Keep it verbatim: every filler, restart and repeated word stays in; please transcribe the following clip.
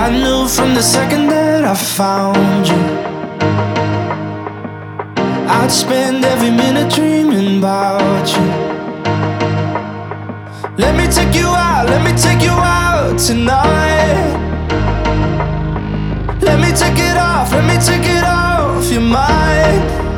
I knew from the second that I found you, I'd spend every minute dreaming about you. Let me take you out, let me take you out tonight. Let me take it off, let me take it off your mind.